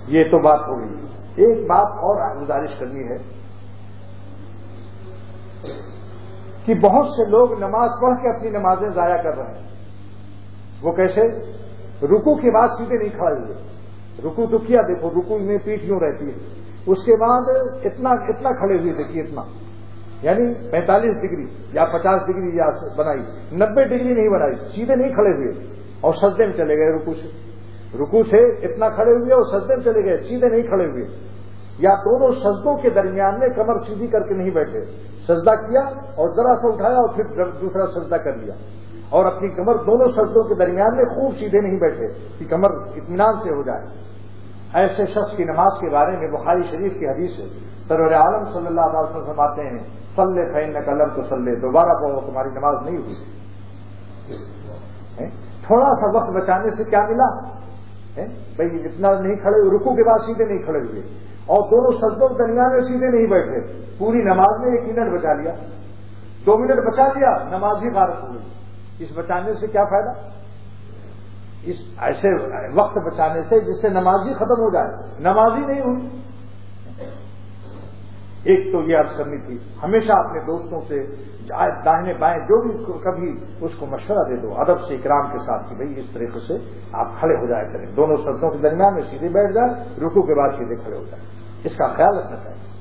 یہ تو بات ہو گئی. ایک بات اور گزارش کرنی ہے کہ بہت سے لوگ نماز پڑھ کے اپنی نمازیں ضائع کر رہے ہیں. وہ کیسے؟ رکوع کے بعد سیدھے نہیں کھڑے ہوئے. رکوع تو کیا، دیکھو رکوع میں پیٹھ یوں رہتی ہے، اس کے بعد اتنا کھڑے ہوئے، دیکھیے اتنا، یعنی 45 ڈگری یا 50 ڈگری یا بنائی، 90 ڈگری نہیں بنائی، سیدھے نہیں کھڑے ہوئے اور سجدے میں چلے گئے. رکوع سے اتنا کھڑے ہوئے اور سجدے میں چلے گئے، سیدھے نہیں کھڑے ہوئے. یا دونوں سجدوں کے درمیان میں کمر سیدھی کر کے نہیں بیٹھے، سجدہ کیا اور ذرا سا اٹھایا اور پھر دوسرا سجدہ کر لیا، اور اپنی کمر دونوں سجدوں کے درمیان میں خوب سیدھے نہیں بیٹھے کہ کمر اطمینان سے ہو جائے. ایسے شخص کی نماز کے بارے میں بخاری شریف کی حدیث ہے، سرور عالم صلی اللہ علیہ وسلم فرماتے ہیں صلی فإنک لم تصلی، دوبارہ پڑھو تمہاری نماز نہیں ہوئی. تھوڑا سا وقت بچانے سے کیا ملا بھائی؟ اتنا نہیں کھڑے، رکوع کے بعد سیدھے نہیں کھڑے ہوئے اور دونوں سجدوں کے درمیان میں سیدھے نہیں بیٹھے، پوری نماز میں 1 منٹ بچا لیا، 2 منٹ بچا لیا، نماز ہی غارت ہو گئی. اس بچانے سے کیا فائدہ؟ اس ایسے وقت بچانے سے جس سے نماز ہی ختم ہو جائے، نماز ہی نہیں ہوئی. ایک تو یہ عرض کرنی تھی، ہمیشہ اپنے دوستوں سے داہنے بائیں جو بھی کبھی اس کو مشورہ دے دو ادب سے اکرام کے ساتھ کہ بھئی اس طریقے سے آپ کھڑے ہو جایا کریں، دونوں سجدوں کے درمیان میں سیدھے بیٹھ جائیں، رکوع کے بعد سیدھے کھڑے ہو جائیں. اس کا خیال رکھنا چاہیے.